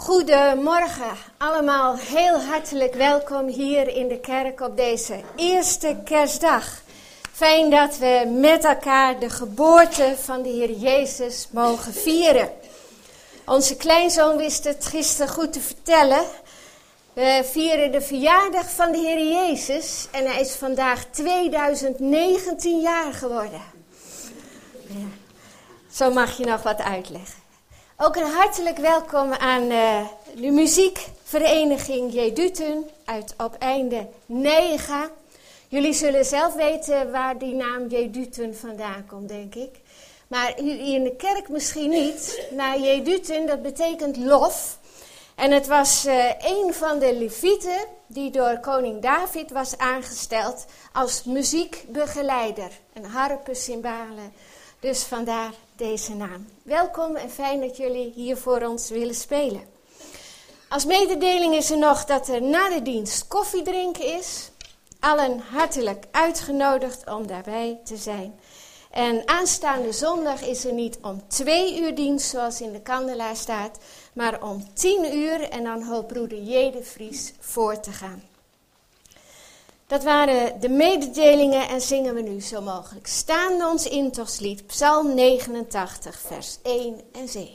Goedemorgen allemaal, heel hartelijk welkom hier in de kerk op deze eerste kerstdag. Fijn dat we met elkaar de geboorte van de Heer Jezus mogen vieren. Onze kleinzoon wist het gisteren goed te vertellen. We vieren de verjaardag van de Heer Jezus en hij is vandaag 2019 jaar geworden. Ja, zo mag je nog wat uitleggen. Ook een hartelijk welkom aan de muziekvereniging Jeduten uit Opeinde Nijega. Jullie zullen zelf weten waar die naam Jeduten vandaan komt, denk ik. Maar hier in de kerk misschien niet. Nou, Jeduten, dat betekent lof. En het was een van de levieten die door koning David was aangesteld als muziekbegeleider. En harpen, cymbalen. Dus vandaar deze naam. Welkom en fijn dat jullie hier voor ons willen spelen. Als mededeling is er nog dat er na de dienst koffie drinken is. Allen hartelijk uitgenodigd om daarbij te zijn. En aanstaande zondag is er niet om 2 uur dienst zoals in de kandelaar staat, maar om 10 uur en dan hoopt broeder J. de Vries voor te gaan. Dat waren de mededelingen en zingen we nu zo mogelijk staande ons intochtslied, Psalm 89, vers 1 en 7.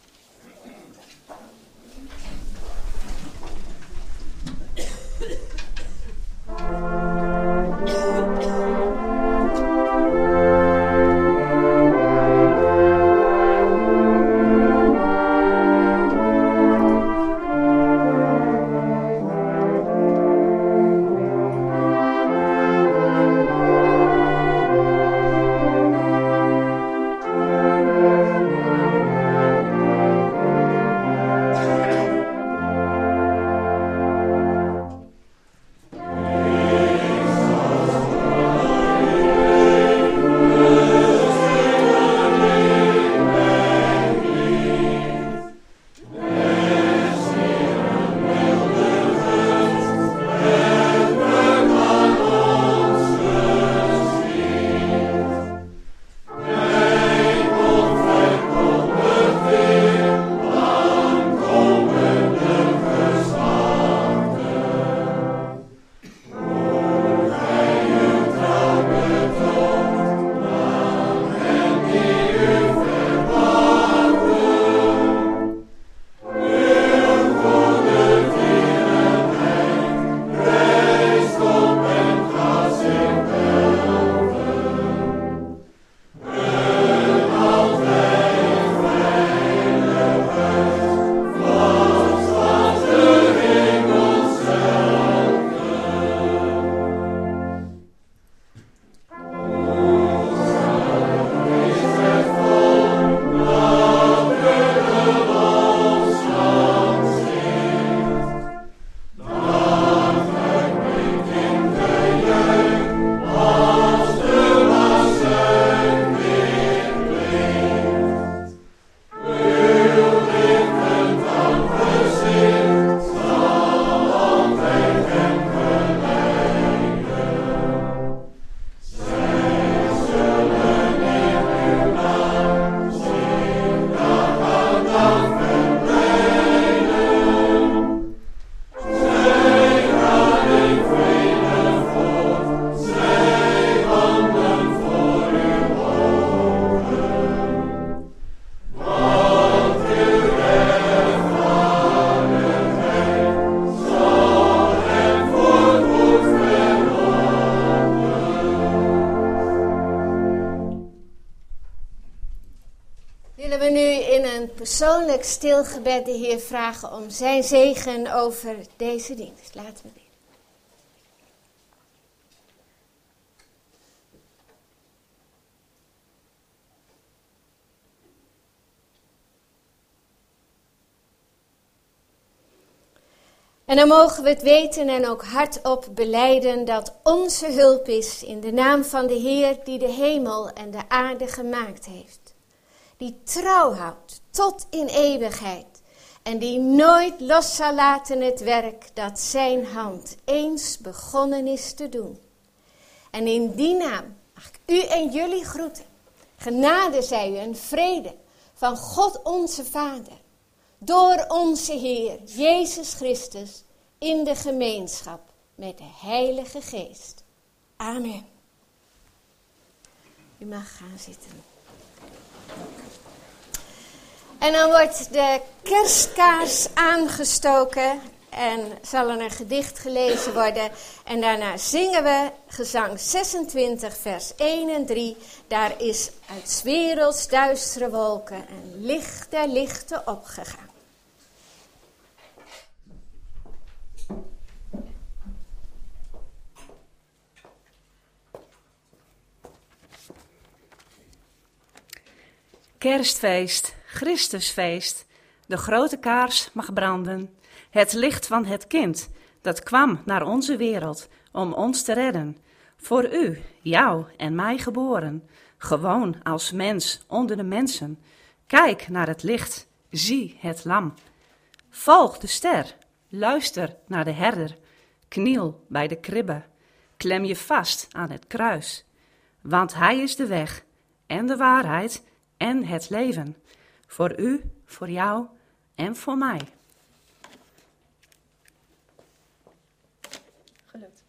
Persoonlijk stilgebed de Heer vragen om zijn zegen over deze dienst. Laten we bidden. En dan mogen we het weten en ook hardop belijden dat onze hulp is in de naam van de Heer die de hemel en de aarde gemaakt heeft. Die trouw houdt tot in eeuwigheid en die nooit los zal laten het werk dat zijn hand eens begonnen is te doen. En in die naam mag ik u en jullie groeten. Genade zij u en vrede van God onze Vader, door onze Heer Jezus Christus in de gemeenschap met de Heilige Geest. Amen. U mag gaan zitten. En dan wordt de kerstkaars aangestoken en zal er een gedicht gelezen worden. En daarna zingen we gezang 26 vers 1 en 3. Daar is uit 's werelds duistere wolken een licht der lichten opgegaan. Kerstfeest, Christusfeest, de grote kaars mag branden. Het licht van het kind, dat kwam naar onze wereld om ons te redden. Voor u, jou en mij geboren, gewoon als mens onder de mensen. Kijk naar het licht, zie het lam. Volg de ster, luister naar de herder. Kniel bij de kribbe, klem je vast aan het kruis. Want hij is de weg en de waarheid en het leven. Voor u, voor jou en voor mij. Gelukt.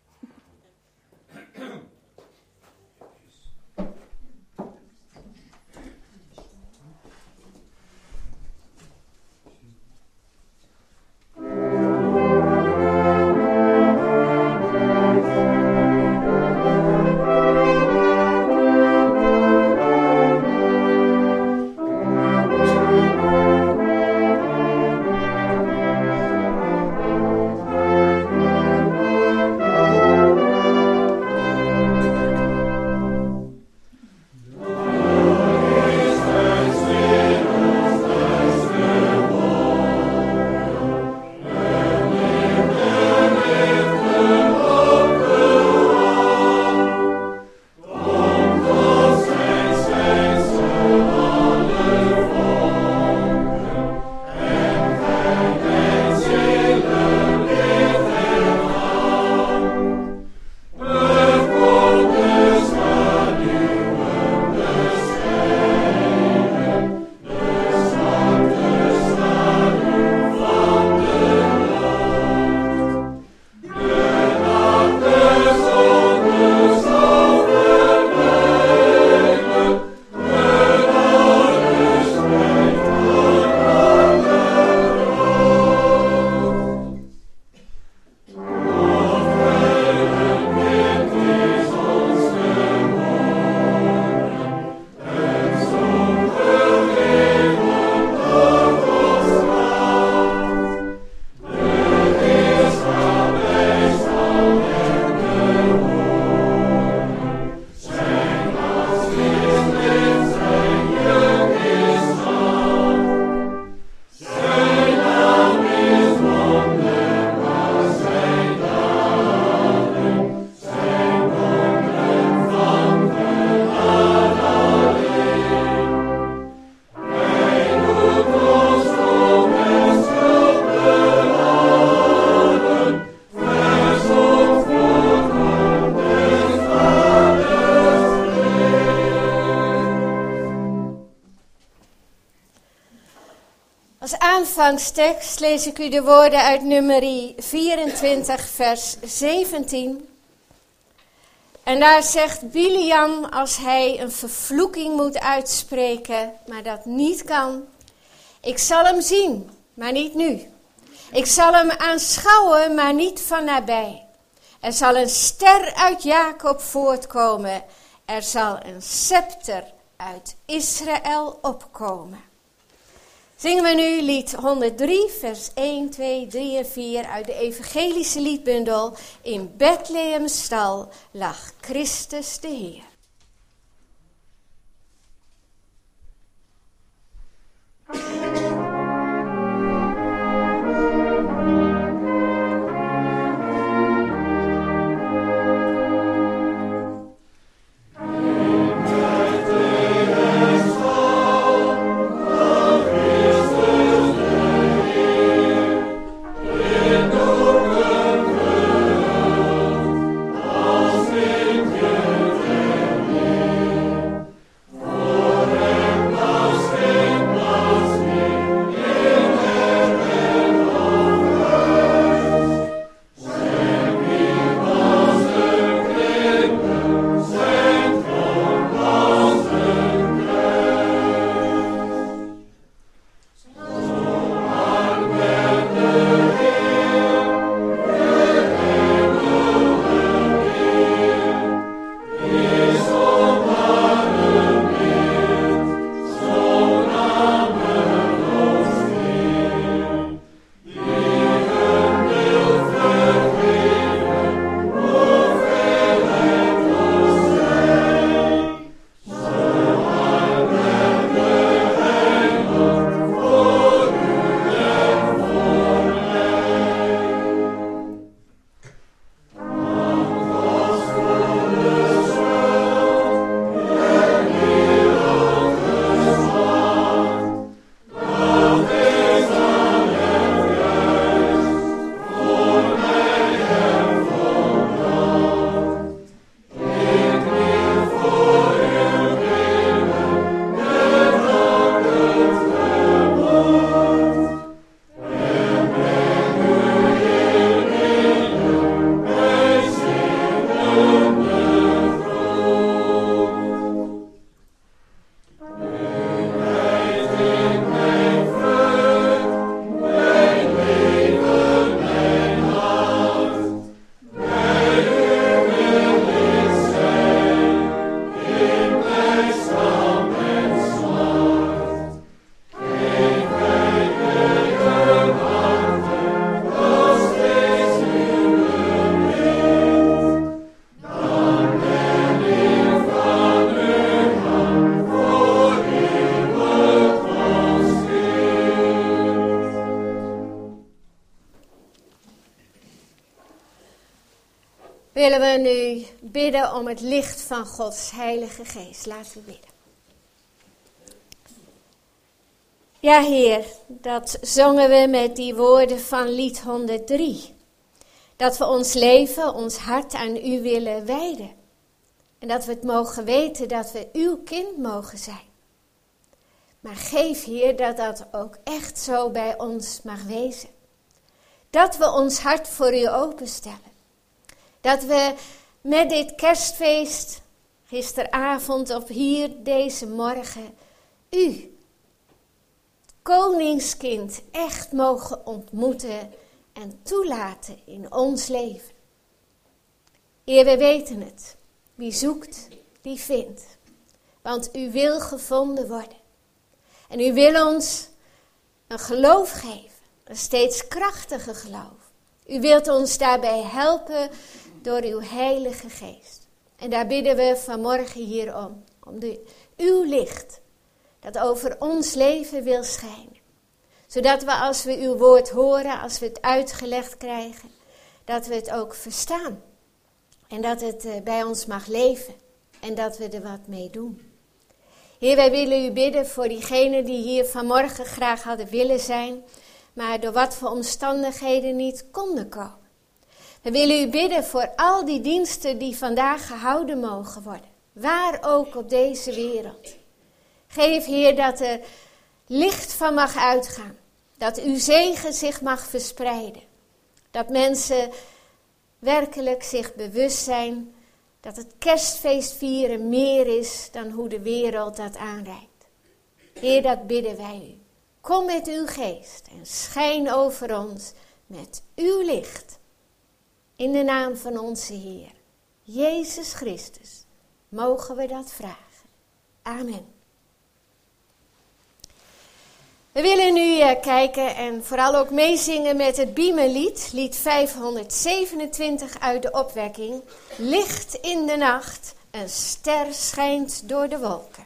Aanvangstekst lees ik u de woorden uit Numeri 24 vers 17. En daar zegt Biliam, als hij een vervloeking moet uitspreken, maar dat niet kan. Ik zal hem zien, maar niet nu. Ik zal hem aanschouwen, maar niet van nabij. Er zal een ster uit Jacob voortkomen. Er zal een scepter uit Israël opkomen. Zingen we nu lied 103, vers 1, 2, 3 en 4 uit de evangelische liedbundel. In Bethlehems stal lag Christus de Heer. Als in je willen we nu bidden om het licht van Gods Heilige Geest. Laten we bidden. Ja, Heer, dat zongen we met die woorden van lied 103. Dat we ons leven, ons hart aan U willen wijden. En dat we het mogen weten dat we Uw kind mogen zijn. Maar geef, Heer, dat dat ook echt zo bij ons mag wezen. Dat we ons hart voor U openstellen. Dat we met dit kerstfeest, gisteravond of hier deze morgen, U, koningskind, echt mogen ontmoeten en toelaten in ons leven. Heer, we weten het. Wie zoekt, die vindt. Want U wil gevonden worden. En U wil ons een geloof geven. Een steeds krachtiger geloof. U wilt ons daarbij helpen door Uw Heilige Geest. En daar bidden we vanmorgen hier om. Uw licht dat over ons leven wil schijnen. Zodat we als we Uw woord horen, als we het uitgelegd krijgen, dat we het ook verstaan. En dat het bij ons mag leven. En dat we er wat mee doen. Heer, wij willen U bidden voor diegenen die hier vanmorgen graag hadden willen zijn, maar door wat voor omstandigheden niet konden komen. We willen U bidden voor al die diensten die vandaag gehouden mogen worden. Waar ook op deze wereld. Geef, Heer, dat er licht van mag uitgaan. Dat Uw zegen zich mag verspreiden. Dat mensen werkelijk zich bewust zijn dat het kerstfeest vieren meer is dan hoe de wereld dat aanreikt. Heer, dat bidden wij U. Kom met Uw geest en schijn over ons met Uw licht. In de naam van onze Heer, Jezus Christus, mogen we dat vragen. Amen. We willen nu kijken en vooral ook meezingen met het Biemenlied, lied 527 uit de opwekking. Licht in de nacht, een ster schijnt door de wolken.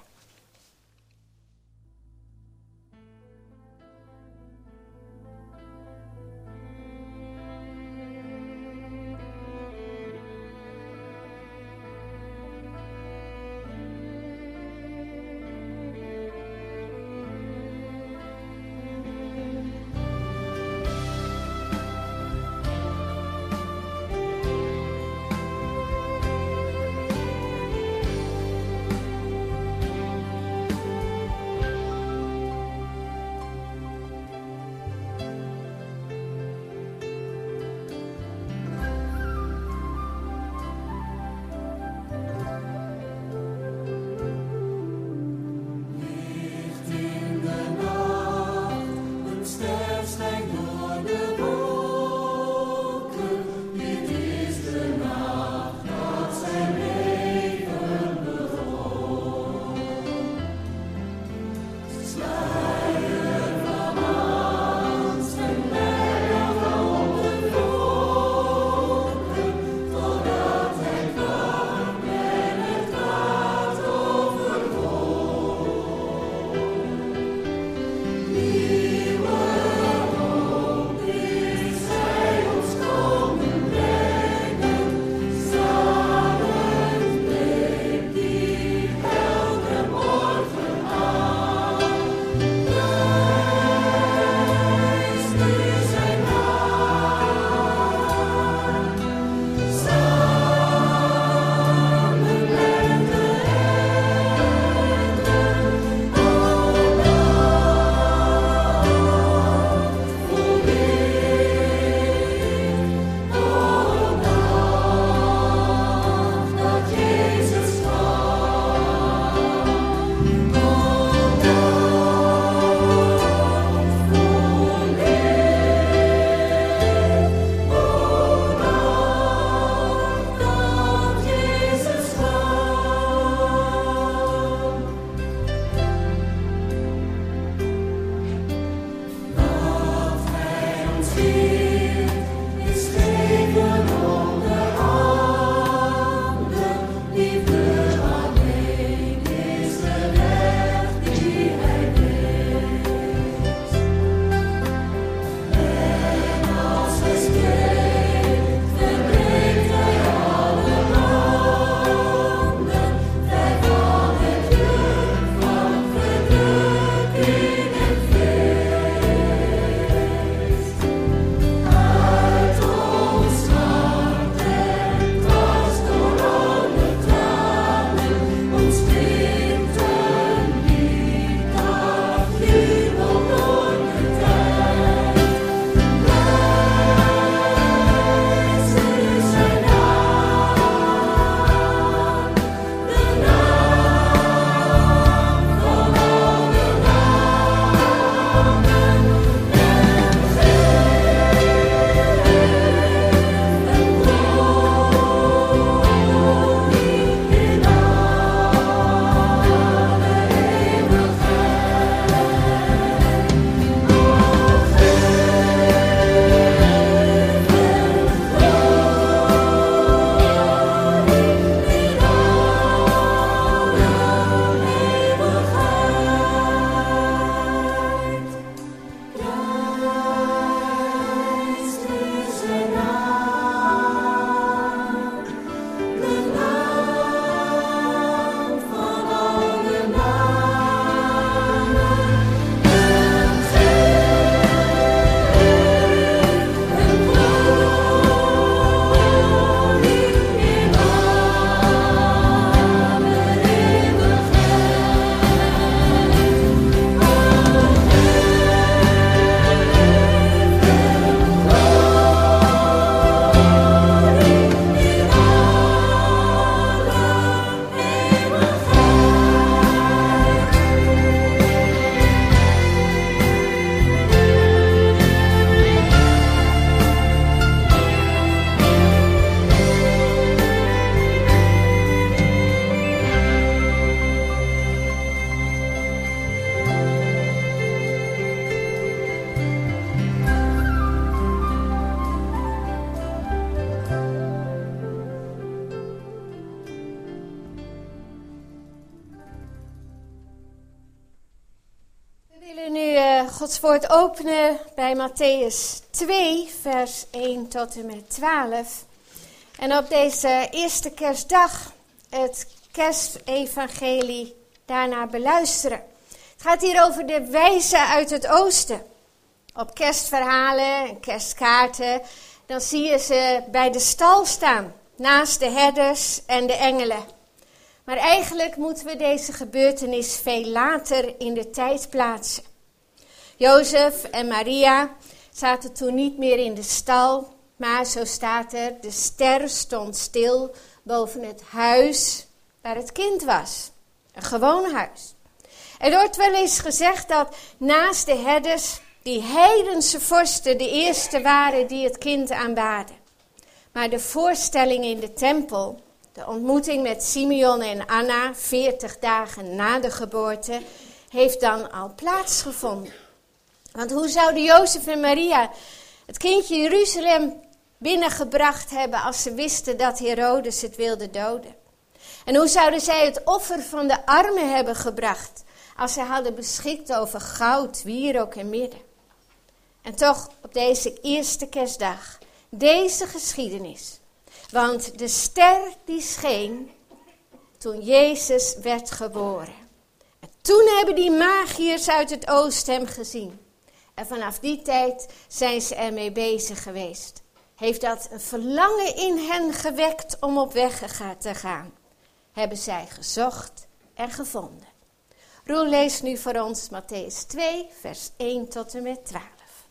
Gods woord openen bij Matthäus 2, vers 1 tot en met 12. En op deze eerste kerstdag het kerstevangelie daarna beluisteren. Het gaat hier over de wijzen uit het oosten. Op kerstverhalen en kerstkaarten, dan zie je ze bij de stal staan, naast de herders en de engelen. Maar eigenlijk moeten we deze gebeurtenis veel later in de tijd plaatsen. Jozef en Maria zaten toen niet meer in de stal, maar zo staat er, de ster stond stil boven het huis waar het kind was. Een gewoon huis. Er wordt wel eens gezegd dat naast de herders die heidense vorsten de eerste waren die het kind aanbaden. Maar de voorstelling in de tempel, de ontmoeting met Simeon en Anna 40 dagen na de geboorte, heeft dan al plaatsgevonden. Want hoe zouden Jozef en Maria het kindje Jeruzalem binnengebracht hebben als ze wisten dat Herodes het wilde doden? En hoe zouden zij het offer van de armen hebben gebracht als ze hadden beschikt over goud, wierook en mirre? En toch op deze eerste kerstdag, deze geschiedenis. Want de ster die scheen toen Jezus werd geboren. En toen hebben die magiërs uit het oosten hem gezien. En vanaf die tijd zijn ze ermee bezig geweest. Heeft dat een verlangen in hen gewekt om op weg te gaan. Hebben zij gezocht en gevonden. Roel leest nu voor ons Matthäus 2, vers 1 tot en met 12.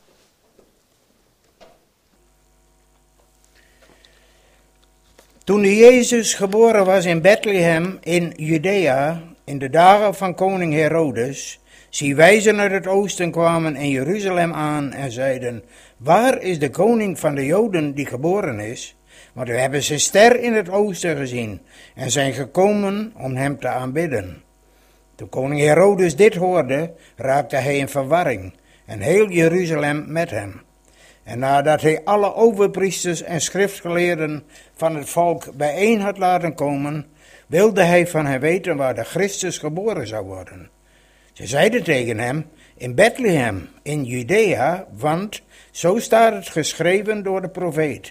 Toen Jezus geboren was in Bethlehem in Judea, in de dagen van koning Herodes, zie wijzen uit het oosten kwamen in Jeruzalem aan en zeiden, waar is de koning van de Joden die geboren is? Want we hebben zijn ster in het oosten gezien en zijn gekomen om hem te aanbidden. Toen koning Herodes dit hoorde, raakte hij in verwarring en heel Jeruzalem met hem. En nadat hij alle overpriesters en schriftgeleerden van het volk bijeen had laten komen, wilde hij van hen weten waar de Christus geboren zou worden. Ze zeiden tegen hem, in Bethlehem, in Judea, want zo staat het geschreven door de profeet.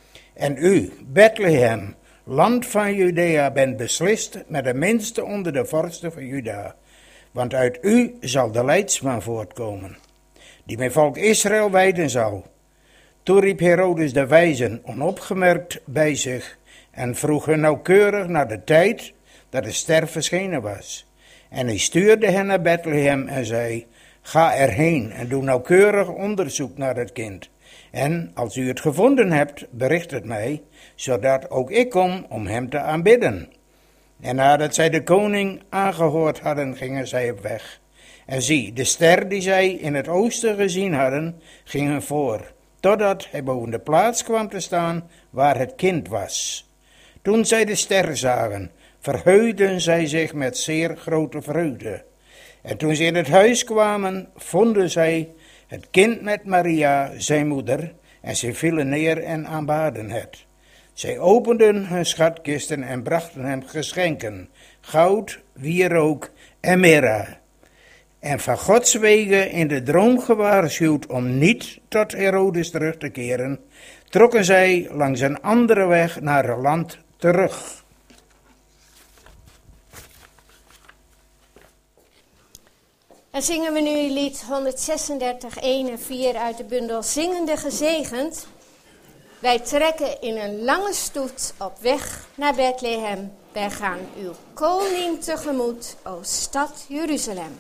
En u, Bethlehem, land van Judea, bent beslist met de minste onder de vorsten van Juda. Want uit u zal de leidsman voortkomen, die mijn volk Israël wijden zal. Toen riep Herodes de wijzen onopgemerkt bij zich en vroeg hun nauwkeurig naar de tijd dat de ster verschenen was. En hij stuurde hen naar Bethlehem en zei, ga erheen en doe nauwkeurig onderzoek naar het kind. En als u het gevonden hebt, bericht het mij, zodat ook ik kom om hem te aanbidden. En nadat zij de koning aangehoord hadden, gingen zij op weg. En zie, de ster die zij in het oosten gezien hadden, ging hen voor, totdat hij boven de plaats kwam te staan waar het kind was. Toen zij de ster zagen, verheugden zij zich met zeer grote vreugde. En toen ze in het huis kwamen, vonden zij het kind met Maria, zijn moeder, en zij vielen neer en aanbaden het. Zij openden hun schatkisten en brachten hem geschenken, goud, wierook en mirre. En van Gods wegen in de droom gewaarschuwd om niet tot Herodes terug te keren, trokken zij langs een andere weg naar het land terug. En zingen we nu lied 136, 1 en 4 uit de bundel Zingende Gezegend. Wij trekken in een lange stoet op weg naar Bethlehem. Wij gaan uw koning tegemoet, o stad Jeruzalem.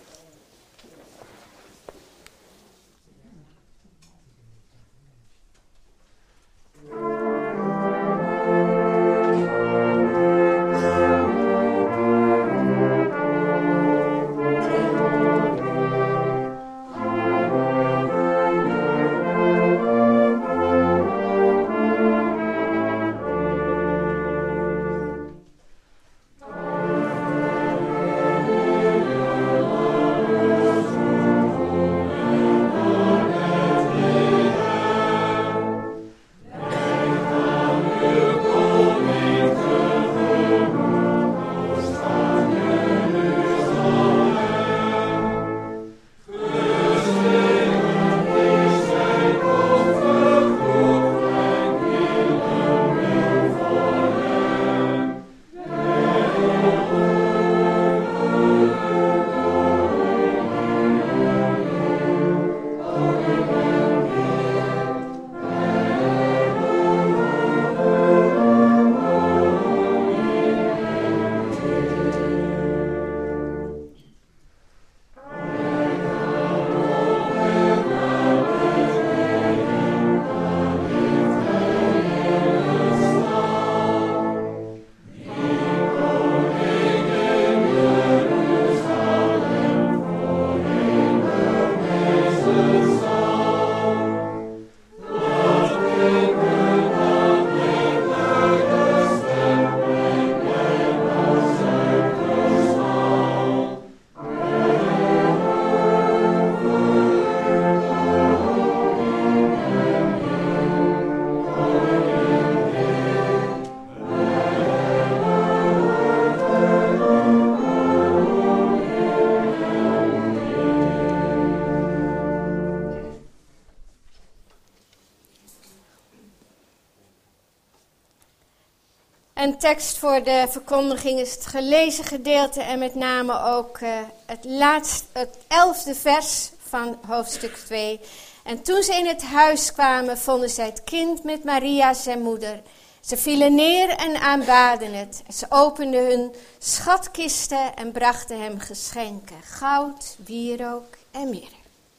En tekst voor de verkondiging is het gelezen gedeelte en met name ook het 11e vers van hoofdstuk 2. En toen ze in het huis kwamen, vonden zij het kind met Maria zijn moeder. Ze vielen neer en aanbaden het. Ze openden hun schatkisten en brachten hem geschenken: goud, wierook en mirre.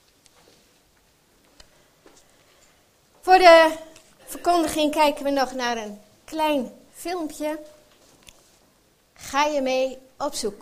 Voor de verkondiging kijken we nog naar een klein filmpje. Ga je mee op zoek?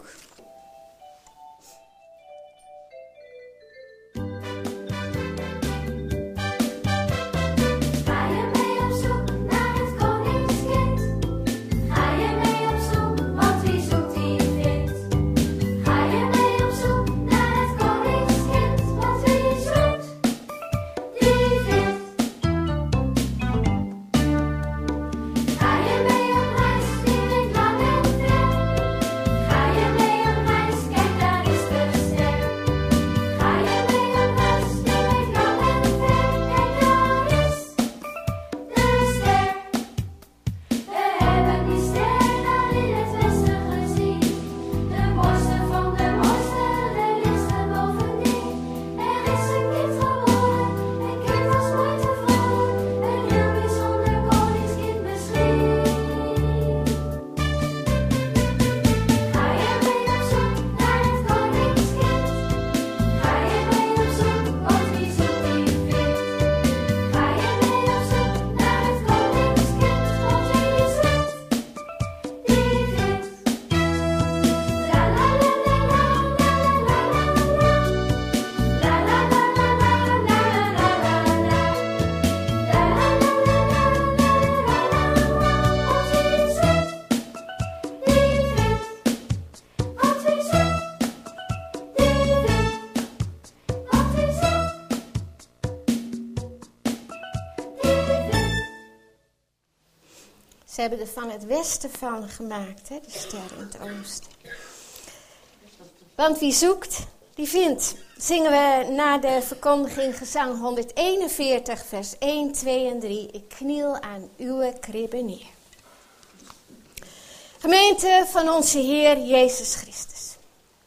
Ze hebben er van het westen van gemaakt, hè, de ster in het oosten. Want wie zoekt, die vindt. Zingen we na de verkondiging gezang 141, vers 1, 2 en 3. Ik kniel aan uw kribbe neer. Gemeente van onze Heer Jezus Christus.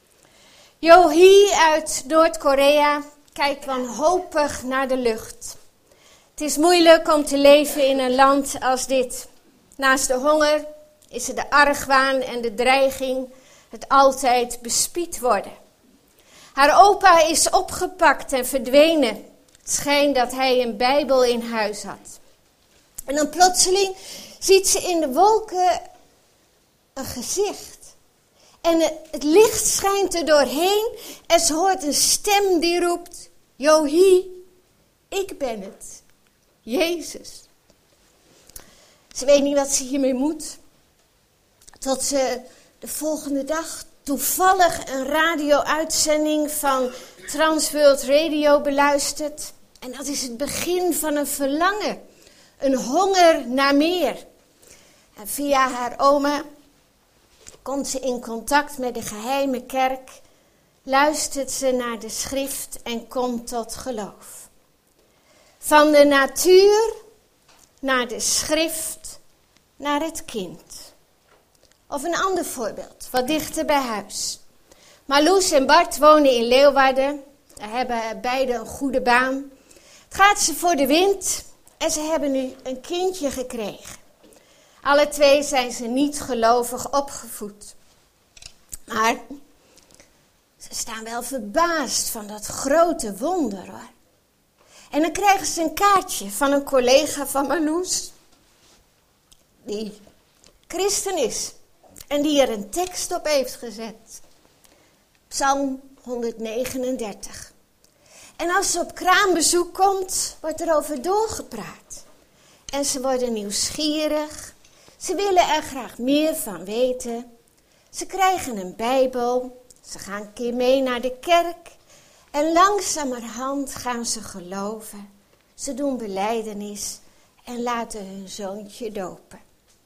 Yohee uit Noord-Korea kijkt wanhopig naar de lucht. Het is moeilijk om te leven in een land als dit. Naast de honger is er de argwaan en de dreiging het altijd bespied worden. Haar opa is opgepakt en verdwenen. Het schijnt dat hij een Bijbel in huis had. En dan plotseling ziet ze in de wolken een gezicht. En het licht schijnt er doorheen en ze hoort een stem die roept: Yohee, ik ben het, Jezus. Ze weet niet wat ze hiermee moet. Tot ze de volgende dag toevallig een radio-uitzending van Transworld Radio beluistert. En dat is het begin van een verlangen. Een honger naar meer. En via haar oma komt ze in contact met de geheime kerk. Luistert ze naar de schrift en komt tot geloof. Van de natuur naar de schrift, naar het kind. Of een ander voorbeeld, wat dichter bij huis. Marloes en Bart wonen in Leeuwarden. Ze hebben beide een goede baan. Het gaat ze voor de wind en ze hebben nu een kindje gekregen. Alle twee zijn ze niet gelovig opgevoed. Maar ze staan wel verbaasd van dat grote wonder, hoor. En dan krijgen ze een kaartje van een collega van Marloes, die christen is en die er een tekst op heeft gezet. Psalm 139. En als ze op kraambezoek komt, wordt er over doorgepraat. En ze worden nieuwsgierig. Ze willen er graag meer van weten. Ze krijgen een Bijbel. Ze gaan een keer mee naar de kerk. En langzamerhand gaan ze geloven. Ze doen belijdenis en laten hun zoontje dopen.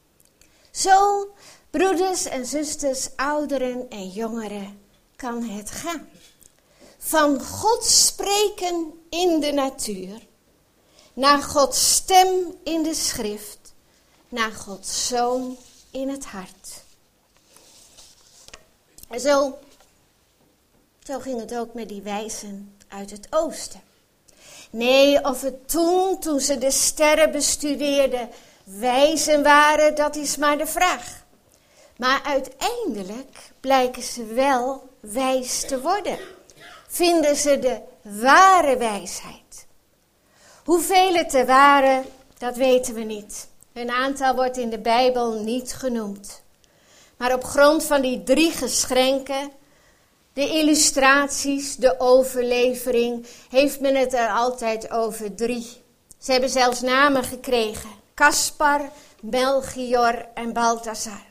Zo, broeders en zusters, ouderen en jongeren, kan het gaan. Van God spreken in de natuur, naar Gods stem in de schrift, naar Gods Zoon in het hart. En zo ging het ook met die wijzen uit het oosten. Nee, of het toen ze de sterren bestudeerden, wijzen waren, dat is maar de vraag. Maar uiteindelijk blijken ze wel wijs te worden. Vinden ze de ware wijsheid. Hoeveel het er waren, dat weten we niet. Een aantal wordt in de Bijbel niet genoemd. Maar op grond van die 3 geschenken, de illustraties, de overlevering, heeft men het er altijd over 3. Ze hebben zelfs namen gekregen. Caspar, Melchior en Balthasar.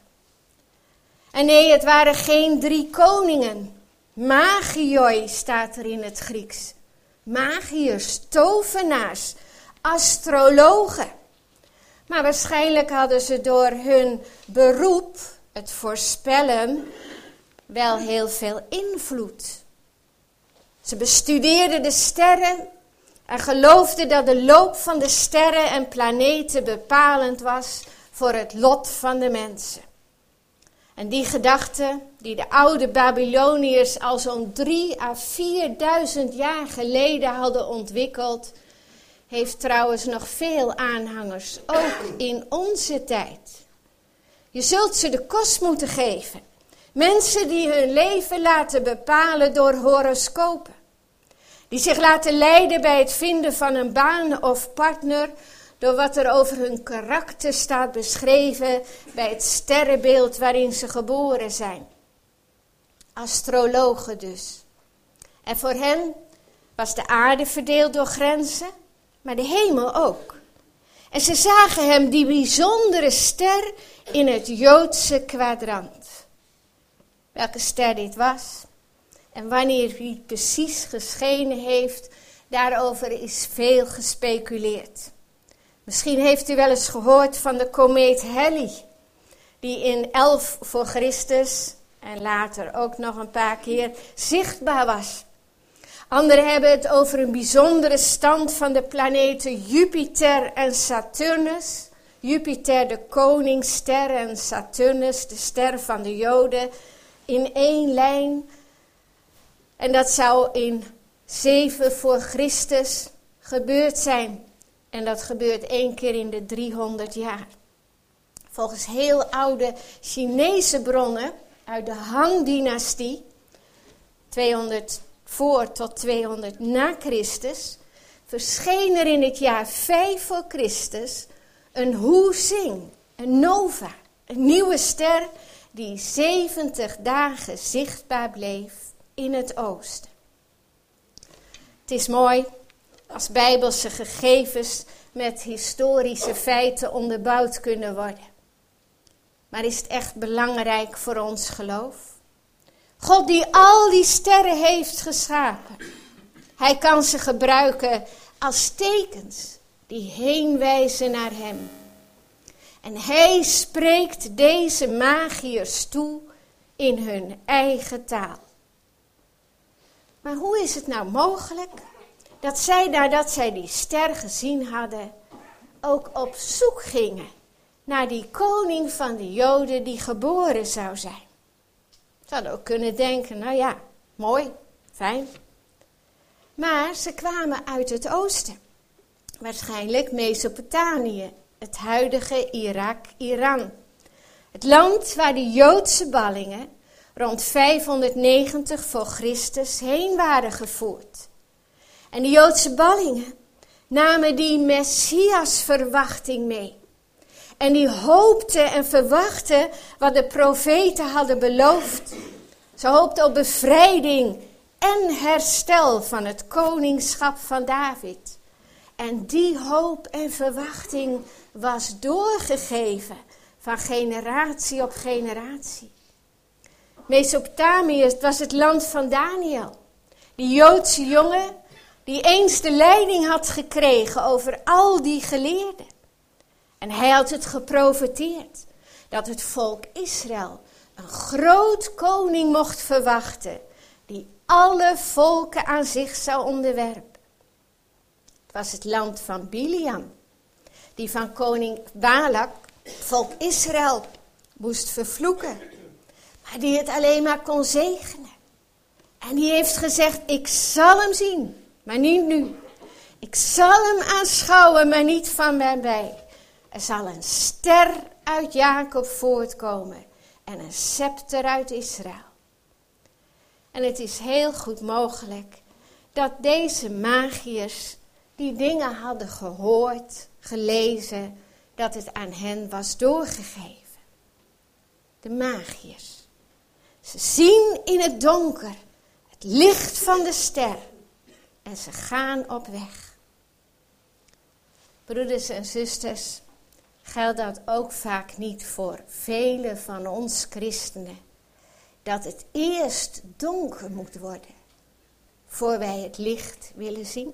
En nee, het waren geen 3 koningen. Magioi staat er in het Grieks. Magiërs, tovenaars, astrologen. Maar waarschijnlijk hadden ze door hun beroep, het voorspellen, wel heel veel invloed. Ze bestudeerden de sterren en geloofden dat de loop van de sterren en planeten bepalend was voor het lot van de mensen. En die gedachte die de oude Babyloniërs al zo'n 3.000 à 4.000 jaar geleden hadden ontwikkeld, heeft trouwens nog veel aanhangers, ook in onze tijd. Je zult ze de kost moeten geven. Mensen die hun leven laten bepalen door horoscopen. Die zich laten leiden bij het vinden van een baan of partner, door wat er over hun karakter staat beschreven bij het sterrenbeeld waarin ze geboren zijn. Astrologen dus. En voor hen was de aarde verdeeld door grenzen, maar de hemel ook. En ze zagen hem, die bijzondere ster, in het Joodse kwadrant. Welke ster dit was en wanneer hij precies geschenen heeft, daarover is veel gespeculeerd. Misschien heeft u wel eens gehoord van de komeet Halley, die in 11 voor Christus en later ook nog een paar keer zichtbaar was. Anderen hebben het over een bijzondere stand van de planeten Jupiter en Saturnus. Jupiter de koningsster en Saturnus de ster van de Joden in 1 lijn. En dat zou in 7 voor Christus gebeurd zijn. En dat gebeurt 1 keer in de 300 jaar. Volgens heel oude Chinese bronnen uit de Han-dynastie, 200 voor tot 200 na Christus, verscheen er in het jaar 5 voor Christus een Hu-Sing, een nova, een nieuwe ster die 70 dagen zichtbaar bleef in het oosten. Het is mooi als bijbelse gegevens met historische feiten onderbouwd kunnen worden. Maar is het echt belangrijk voor ons geloof? God die al die sterren heeft geschapen. Hij kan ze gebruiken als tekens die heen wijzen naar hem. En hij spreekt deze magiërs toe in hun eigen taal. Maar hoe is het nou mogelijk dat zij, nadat zij die ster gezien hadden, ook op zoek gingen naar die koning van de Joden die geboren zou zijn? Ze hadden ook kunnen denken, nou ja, mooi, fijn. Maar ze kwamen uit het oosten. Waarschijnlijk Mesopotamië, het huidige Irak, Iran. Het land waar de Joodse ballingen rond 590 voor Christus heen waren gevoerd. En de Joodse ballingen namen die Messiasverwachting mee. En die hoopten en verwachten wat de profeten hadden beloofd. Ze hoopten op bevrijding en herstel van het koningschap van David. En die hoop en verwachting was doorgegeven van generatie op generatie. Mesopotamië was het land van Daniel. Die Joodse jongen die eens de leiding had gekregen over al die geleerden. En hij had het geprofeteerd dat het volk Israël een groot koning mocht verwachten die alle volken aan zich zou onderwerpen. Het was het land van Biliam, die van koning Balak, volk Israël, moest vervloeken. Maar die het alleen maar kon zegenen. En die heeft gezegd, ik zal hem zien, maar niet nu. Ik zal hem aanschouwen, maar niet van mij bij. Er zal een ster uit Jacob voortkomen en een scepter uit Israël. En het is heel goed mogelijk dat deze magiërs die dingen hadden gehoord, gelezen, dat het aan hen was doorgegeven. De magiërs. Ze zien in het donker het licht van de ster en ze gaan op weg. Broeders en zusters, geldt dat ook vaak niet voor velen van ons christenen, dat het eerst donker moet worden, voor wij het licht willen zien.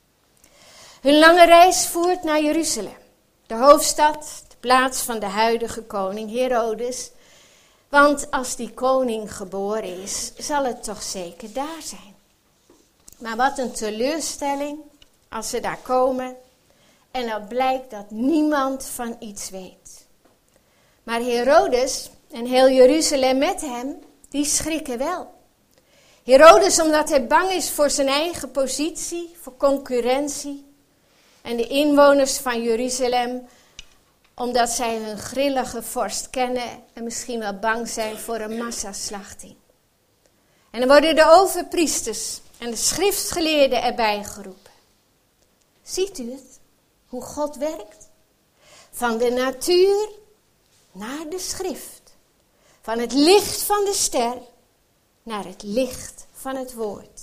Hun lange reis voert naar Jeruzalem, de hoofdstad, de plaats van de huidige koning Herodes. Want als die koning geboren is, zal het toch zeker daar zijn. Maar wat een teleurstelling als ze daar komen en dan blijkt dat niemand van iets weet. Maar Herodes en heel Jeruzalem met hem, die schrikken wel. Herodes omdat hij bang is voor zijn eigen positie, voor concurrentie. En de inwoners van Jeruzalem, omdat zij hun grillige vorst kennen en misschien wel bang zijn voor een massaslachting. En dan worden de overpriesters en de schriftgeleerden erbij geroepen. Ziet u het? Hoe God werkt? Van de natuur naar de schrift. Van het licht van de ster naar het licht van het woord.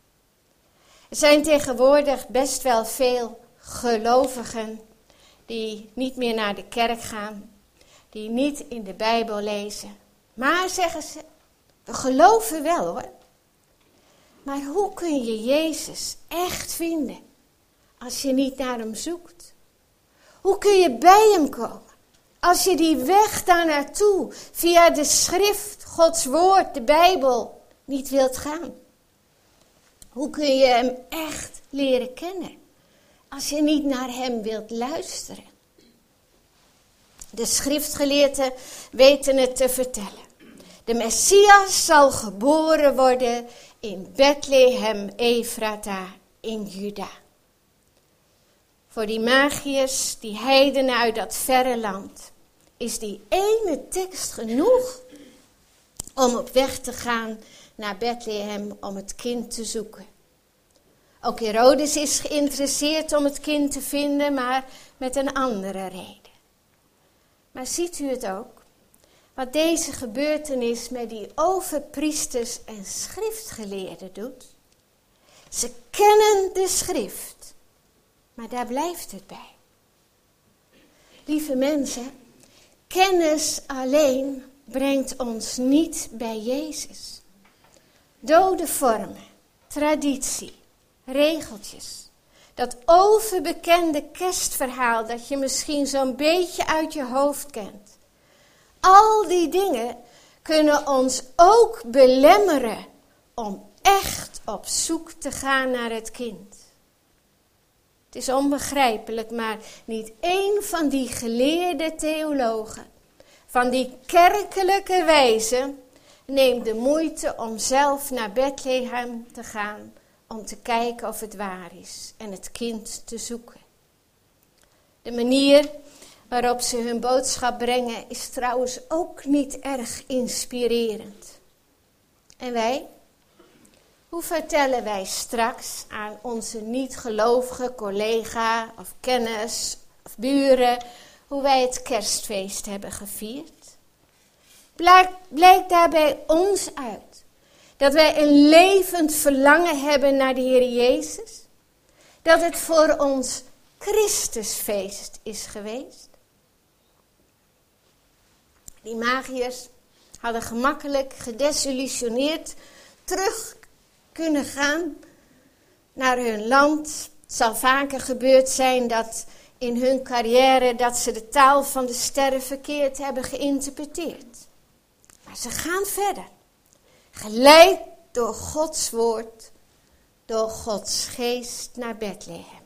Er zijn tegenwoordig best wel veel gelovigen die niet meer naar de kerk gaan, die niet in de Bijbel lezen. Maar, zeggen ze, we geloven wel hoor. Maar hoe kun je Jezus echt vinden als je niet naar hem zoekt? Hoe kun je bij hem komen als je die weg daar naartoe via de schrift, Gods woord, de Bijbel niet wilt gaan? Hoe kun je hem echt leren kennen als je niet naar hem wilt luisteren? De schriftgeleerden weten het te vertellen. De Messias zal geboren worden in Bethlehem Ephrata in Juda. Voor die magiërs, die heidenen uit dat verre land, is die ene tekst genoeg om op weg te gaan naar Bethlehem om het kind te zoeken. Ook Herodes is geïnteresseerd om het kind te vinden, maar met een andere reden. Maar ziet u het ook? Wat deze gebeurtenis met die overpriesters en schriftgeleerden doet? Ze kennen de schrift, maar daar blijft het bij. Lieve mensen, kennis alleen brengt ons niet bij Jezus. Dode vormen, traditie, regeltjes. Dat overbekende kerstverhaal dat je misschien zo'n beetje uit je hoofd kent. Al die dingen kunnen ons ook belemmeren om echt op zoek te gaan naar het kind. Het is onbegrijpelijk, maar niet één van die geleerde theologen, van die kerkelijke wijzen, neemt de moeite om zelf naar Bethlehem te gaan, om te kijken of het waar is en het kind te zoeken. De manier waarop ze hun boodschap brengen is trouwens ook niet erg inspirerend. En wij? Hoe vertellen wij straks aan onze niet-gelovige collega of kennis of buren hoe wij het kerstfeest hebben gevierd? Blijkt daarbij ons uit dat wij een levend verlangen hebben naar de Heer Jezus? Dat het voor ons Christusfeest is geweest? Die magiërs hadden gemakkelijk gedesillusioneerd terug kunnen gaan naar hun land. Het zal vaker gebeurd zijn dat in hun carrière dat ze de taal van de sterren verkeerd hebben geïnterpreteerd. Maar ze gaan verder. Geleid door Gods woord, door Gods geest naar Bethlehem.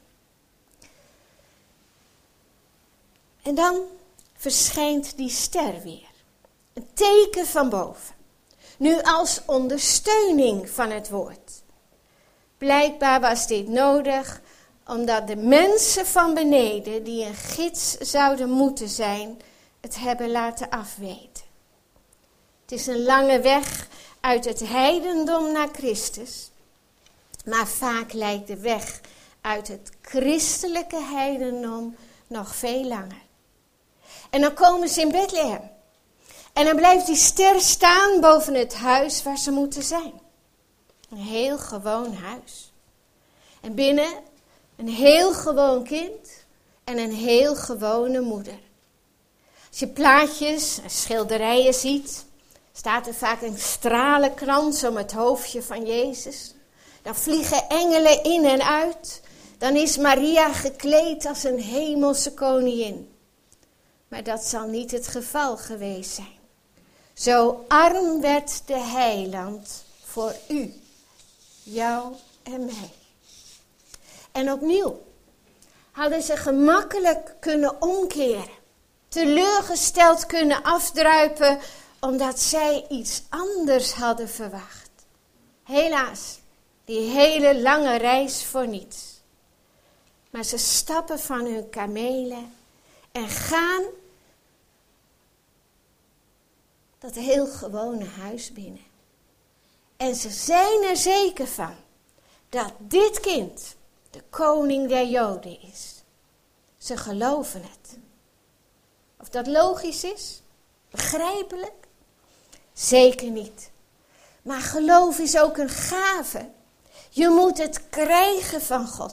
En dan verschijnt die ster weer. Een teken van boven. Nu als ondersteuning van het woord. Blijkbaar was dit nodig omdat de mensen van beneden, die een gids zouden moeten zijn, het hebben laten afweten. Het is een lange weg uit het heidendom naar Christus, maar vaak lijkt de weg uit het christelijke heidendom nog veel langer. En dan komen ze in Bethlehem. En dan blijft die ster staan boven het huis waar ze moeten zijn. Een heel gewoon huis. En binnen een heel gewoon kind en een heel gewone moeder. Als je plaatjes en schilderijen ziet, staat er vaak een stralenkrans om het hoofdje van Jezus. Dan vliegen engelen in en uit. Dan is Maria gekleed als een hemelse koningin. Maar dat zal niet het geval geweest zijn. Zo arm werd de heiland voor u, jou en mij. En opnieuw hadden ze gemakkelijk kunnen omkeren. Teleurgesteld kunnen afdruipen omdat zij iets anders hadden verwacht. Helaas, die hele lange reis voor niets. Maar ze stappen van hun kamelen en gaan dat heel gewone huis binnen. En ze zijn er zeker van dat dit kind de koning der Joden is. Ze geloven het. Of dat logisch is? Begrijpelijk? Zeker niet. Maar geloof is ook een gave. Je moet het krijgen van God.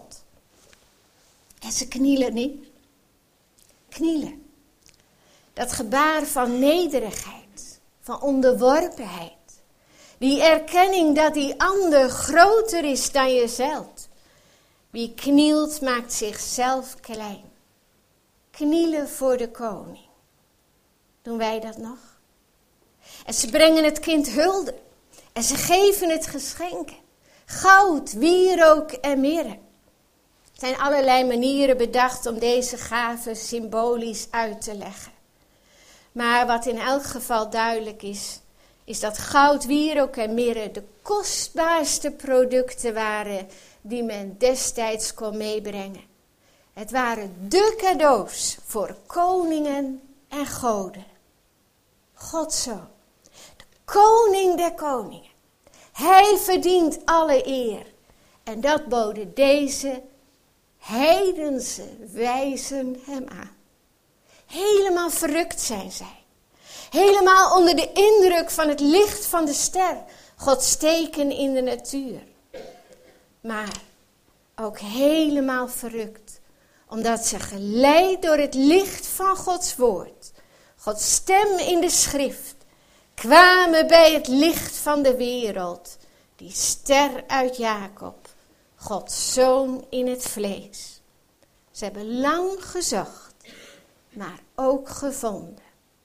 En ze knielen niet. Knielen. Dat gebaar van nederigheid, van onderworpenheid. Die erkenning dat die ander groter is dan jezelf. Wie knielt maakt zichzelf klein. Knielen voor de koning. Doen wij dat nog? En ze brengen het kind hulde. En ze geven het geschenken. Goud, wierook en mirre. Er zijn allerlei manieren bedacht om deze gaven symbolisch uit te leggen. Maar wat in elk geval duidelijk is dat goud, wierook en mirre de kostbaarste producten waren die men destijds kon meebrengen. Het waren de cadeaus voor koningen en goden. Godzoon, de koning der koningen. Hij verdient alle eer. En dat boden deze heidense wijzen hem aan. Helemaal verrukt zijn zij. Helemaal onder de indruk van het licht van de ster. Gods teken in de natuur. Maar ook helemaal verrukt. Omdat ze geleid door het licht van Gods woord. Gods stem in de schrift. Kwamen bij het licht van de wereld. Die ster uit Jacob. Gods zoon in het vlees. Ze hebben lang gezocht. Maar ook gevonden.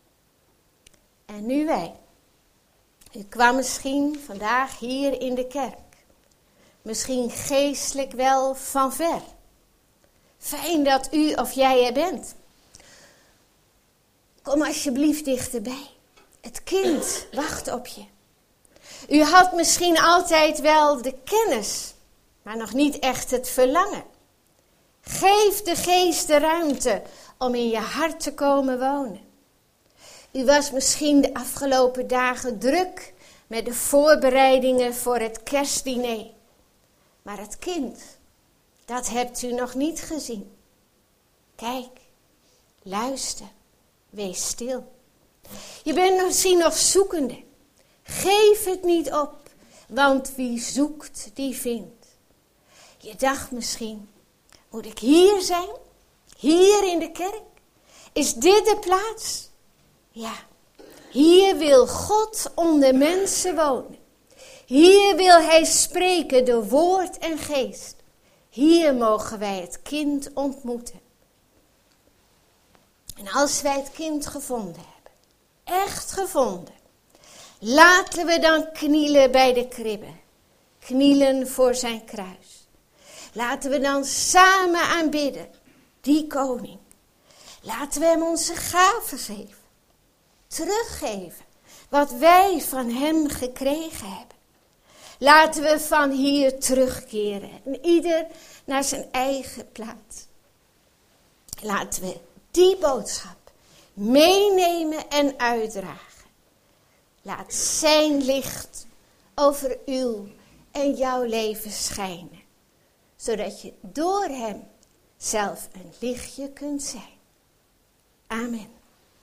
En nu wij. U kwam misschien vandaag hier in de kerk. Misschien geestelijk wel van ver. Fijn dat u of jij er bent. Kom alsjeblieft dichterbij. Het kind wacht op je. U had misschien altijd wel de kennis, maar nog niet echt het verlangen. Geef de geest de ruimte om in je hart te komen wonen. U was misschien de afgelopen dagen druk met de voorbereidingen voor het kerstdiner. Maar het kind, dat hebt u nog niet gezien. Kijk, luister, wees stil. Je bent misschien nog zoekende. Geef het niet op, want wie zoekt, die vindt. Je dacht misschien, moet ik hier zijn? Hier in de kerk? Is dit de plaats? Ja, hier wil God onder mensen wonen. Hier wil hij spreken door woord en geest. Hier mogen wij het kind ontmoeten. En als wij het kind gevonden hebben, echt gevonden, laten we dan knielen bij de kribbe. Knielen voor zijn kruis. Laten we dan samen aanbidden, die koning. Laten we hem onze gaven geven. Teruggeven wat wij van hem gekregen hebben. Laten we van hier terugkeren. En ieder naar zijn eigen plaats. Laten we die boodschap meenemen en uitdragen. Laat zijn licht over uw en jouw leven schijnen. Zodat je door hem zelf een lichtje kunt zijn. Amen.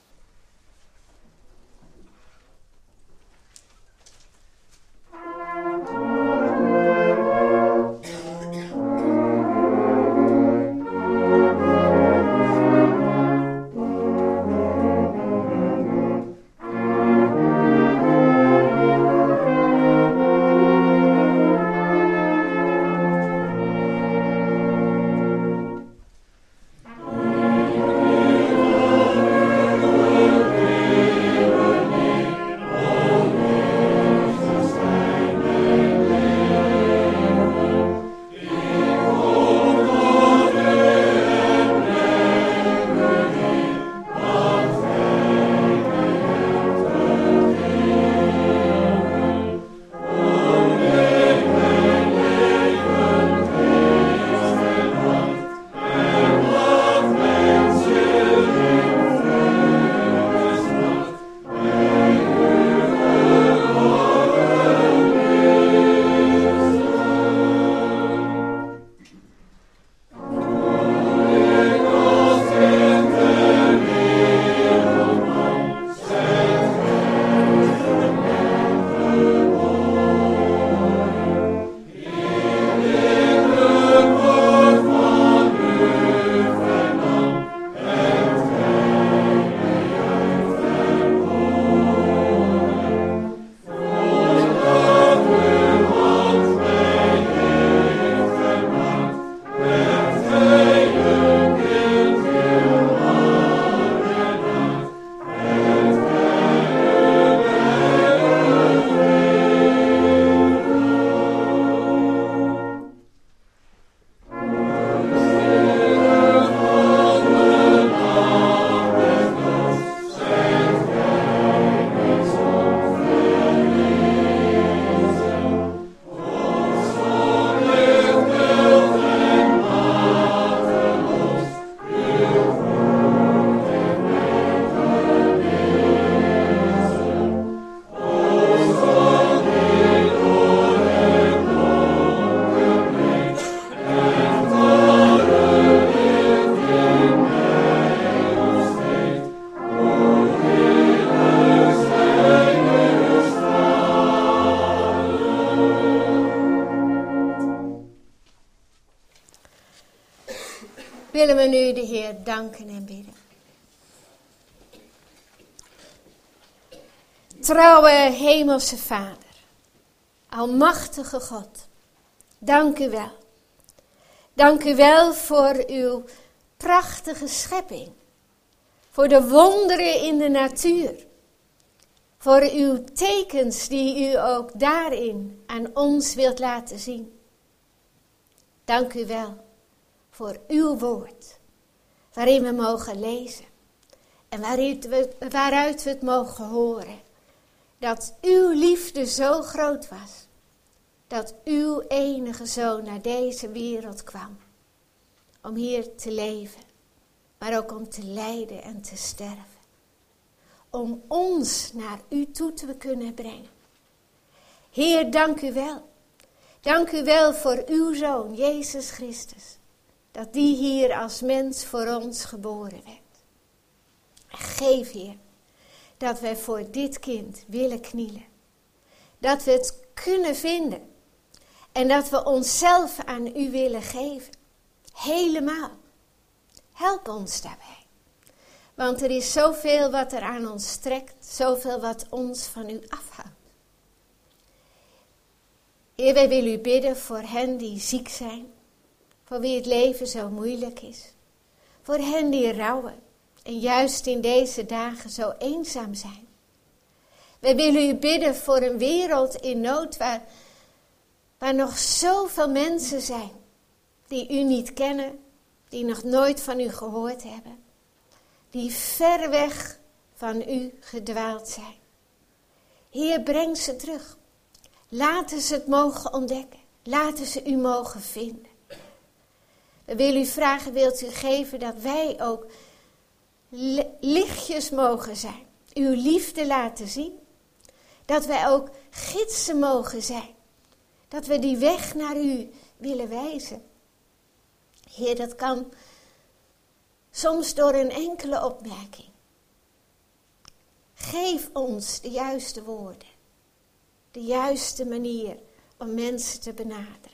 Willen we nu de Heer danken en bidden. Trouwe Hemelse Vader, Almachtige God, dank u wel. Dank u wel voor uw prachtige schepping. Voor de wonderen in de natuur. Voor uw tekens die u ook daarin aan ons wilt laten zien. Dank u wel voor uw woord, waarin we mogen lezen en waaruit we het mogen horen. Dat uw liefde zo groot was, dat uw enige zoon naar deze wereld kwam. Om hier te leven, maar ook om te lijden en te sterven. Om ons naar u toe te kunnen brengen. Heer, dank u wel. Dank u wel voor uw zoon, Jezus Christus. Dat die hier als mens voor ons geboren werd. Geef, Heer, dat wij voor dit kind willen knielen. Dat we het kunnen vinden. En dat we onszelf aan u willen geven. Helemaal. Help ons daarbij. Want er is zoveel wat er aan ons trekt. Zoveel wat ons van u afhoudt. Heer, wij willen u bidden voor hen die ziek zijn. Voor wie het leven zo moeilijk is. Voor hen die rouwen. En juist in deze dagen zo eenzaam zijn. Wij willen u bidden voor een wereld in nood waar nog zoveel mensen zijn. Die u niet kennen. Die nog nooit van u gehoord hebben. Die ver weg van u gedwaald zijn. Heer, breng ze terug. Laten ze het mogen ontdekken. Laten ze u mogen vinden. We willen u vragen, wilt u geven dat wij ook lichtjes mogen zijn. Uw liefde laten zien. Dat wij ook gidsen mogen zijn. Dat we die weg naar u willen wijzen. Heer, dat kan soms door een enkele opmerking. Geef ons de juiste woorden. De juiste manier om mensen te benaderen.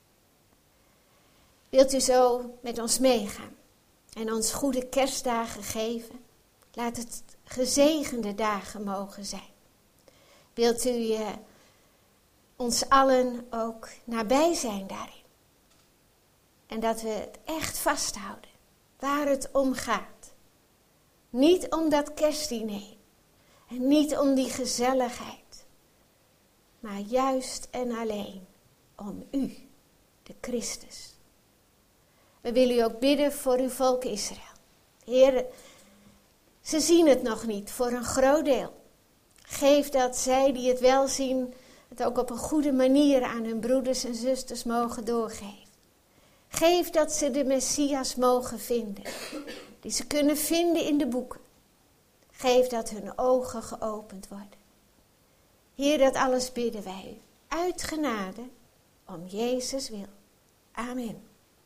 Wilt u zo met ons meegaan en ons goede kerstdagen geven? Laat het gezegende dagen mogen zijn. Wilt u ons allen ook nabij zijn daarin? En dat we het echt vasthouden waar het om gaat. Niet om dat kerstdiner en niet om die gezelligheid, maar juist en alleen om u, de Christus. We willen u ook bidden voor uw volk Israël. Heer, ze zien het nog niet voor een groot deel. Geef dat zij die het wel zien, het ook op een goede manier aan hun broeders en zusters mogen doorgeven. Geef dat ze de Messias mogen vinden, die ze kunnen vinden in de boeken. Geef dat hun ogen geopend worden. Heer, dat alles bidden wij u uit genade om Jezus wil. Amen.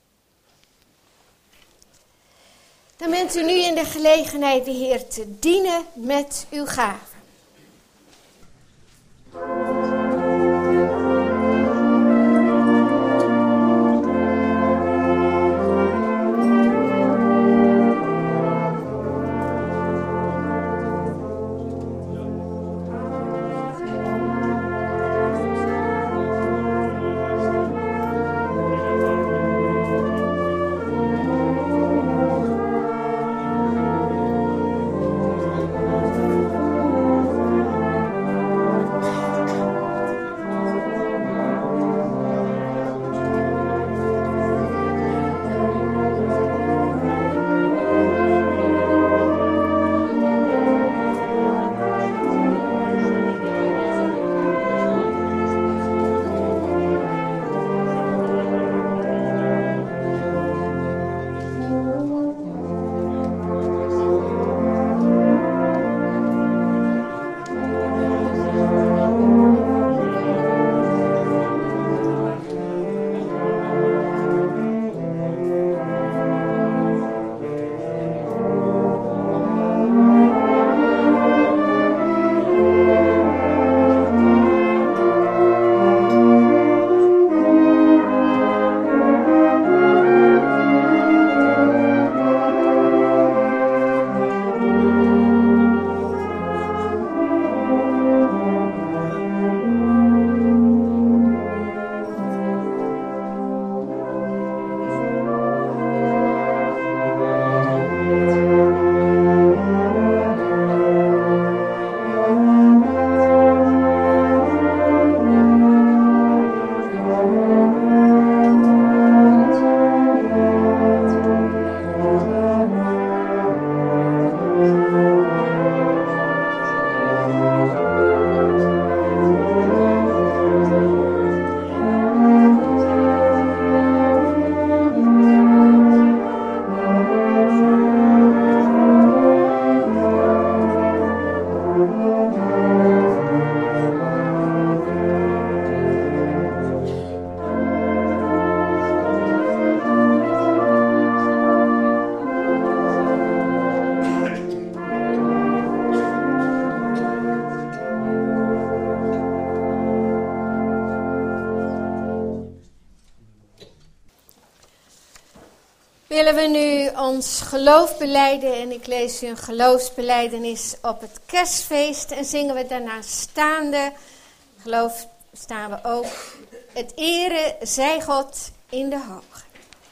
Dan bent u nu in de gelegenheid de Heer te dienen met uw gaven. Willen we nu ons geloof belijden en ik lees u een geloofsbelijdenis op het kerstfeest en zingen we daarna staande, geloof staan we ook, het ere zij God in de hoogte.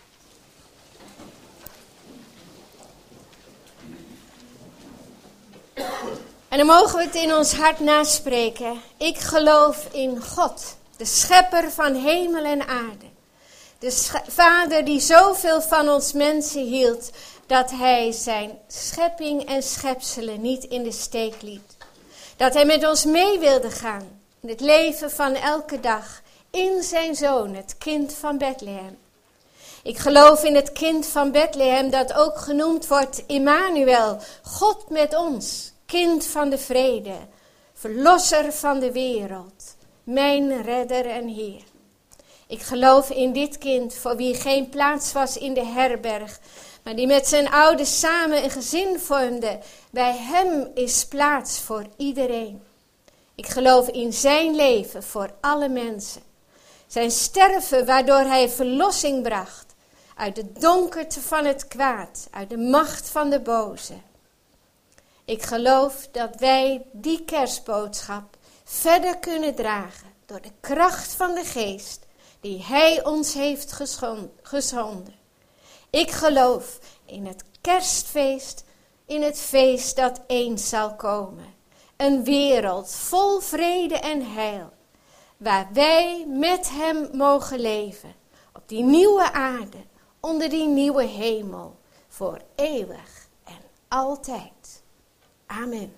En dan mogen we het in ons hart naspreken. Ik geloof in God, de schepper van hemel en aarde. De Vader die zoveel van ons mensen hield, dat hij zijn schepping en schepselen niet in de steek liet. Dat hij met ons mee wilde gaan in het leven van elke dag. In zijn zoon, het kind van Bethlehem. Ik geloof in het kind van Bethlehem dat ook genoemd wordt Immanuel. God met ons, kind van de vrede. Verlosser van de wereld. Mijn redder en Heer. Ik geloof in dit kind voor wie geen plaats was in de herberg. Maar die met zijn ouders samen een gezin vormde. Bij hem is plaats voor iedereen. Ik geloof in zijn leven voor alle mensen. Zijn sterven waardoor hij verlossing bracht. Uit de donkerte van het kwaad. Uit de macht van de boze. Ik geloof dat wij die kerstboodschap verder kunnen dragen. Door de kracht van de geest die hij ons heeft geschonden. Ik geloof in het kerstfeest. In het feest dat eens zal komen. Een wereld vol vrede en heil. Waar wij met hem mogen leven. Op die nieuwe aarde. Onder die nieuwe hemel. Voor eeuwig en altijd. Amen.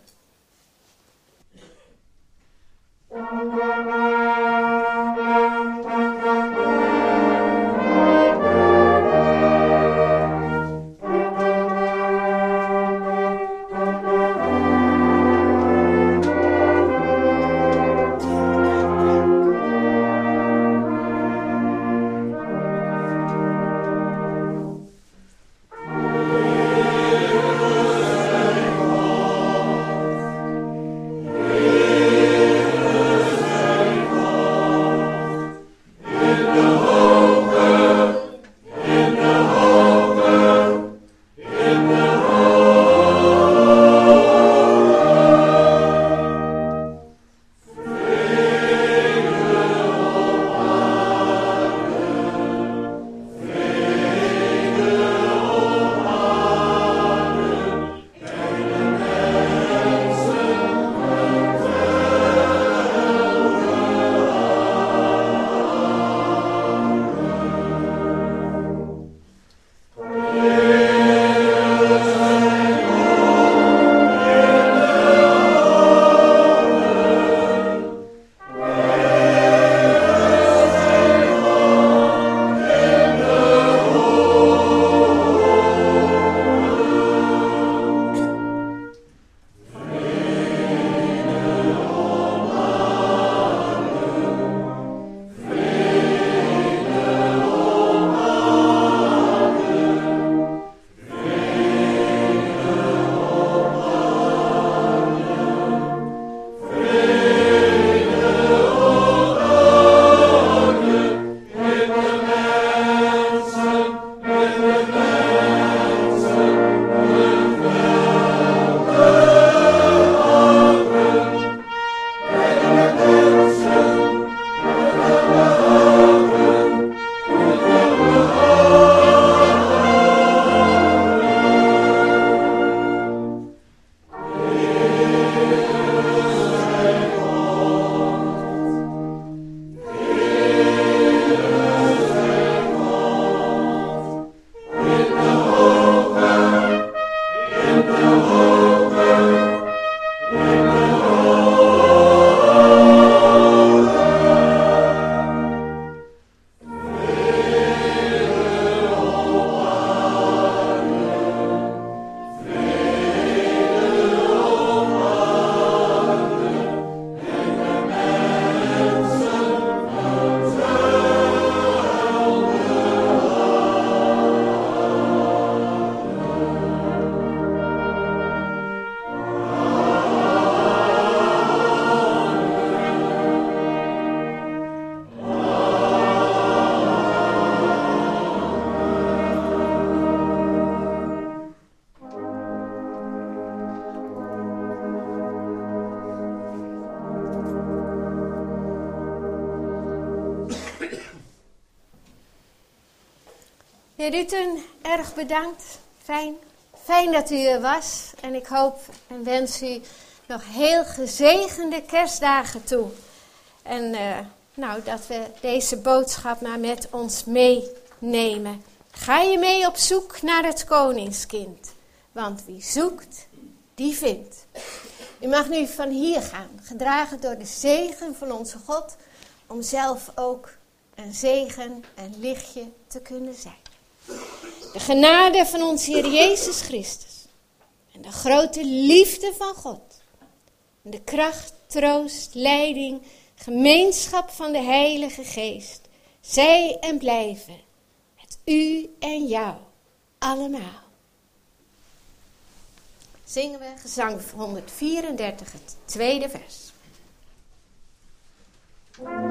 Heer Rutten, erg bedankt. Fijn dat u er was. En ik hoop en wens u nog heel gezegende kerstdagen toe. En dat we deze boodschap maar met ons meenemen. Ga je mee op zoek naar het koningskind. Want wie zoekt, die vindt. U mag nu van hier gaan, gedragen door de zegen van onze God, om zelf ook een zegen, een lichtje te kunnen zijn. De genade van onze Heer Jezus Christus en de grote liefde van God en de kracht, troost, leiding, gemeenschap van de Heilige Geest, zij en blijven met u en jou allemaal. Zingen we gezang 134, het tweede vers.